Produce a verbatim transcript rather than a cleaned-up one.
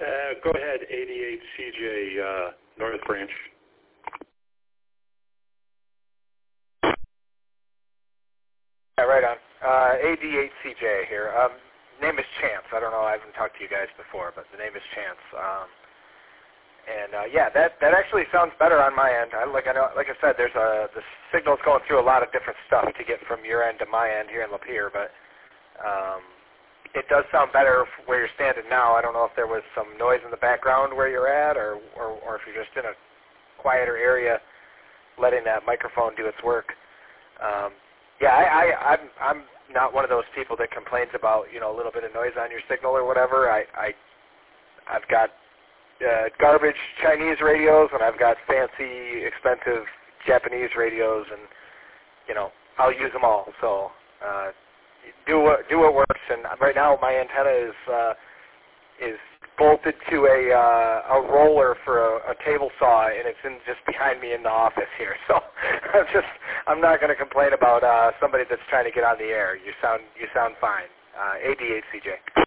Uh, go ahead, eighty-eight C J, uh, North Branch. Yeah, right on. Uh, A D eight C J here. Um, name is Chance. I don't know. I haven't talked to you guys before, but the name is Chance. Um, and uh, yeah, that that actually sounds better on my end. I, like I know, like I said, there's a the signal's going through a lot of different stuff to get from your end to my end here in Lapeer, but um, it does sound better where you're standing now. I don't know if there was some noise in the background where you're at, or or, or if you're just in a quieter area, letting that microphone do its work. Um, yeah, I, I, I'm I'm not one of those people that complains about you know a little bit of noise on your signal or whatever. I, I I've got uh, garbage Chinese radios and I've got fancy, expensive Japanese radios, and you know I'll use them all. So uh, do what do what works. And right now my antenna is uh, is bolted to a uh, a roller for a, a table saw, and it's in just behind me in the office here. So I'm just I'm not going to complain about uh, somebody that's trying to get on the air. You sound you sound fine. Uh, A D eight C J.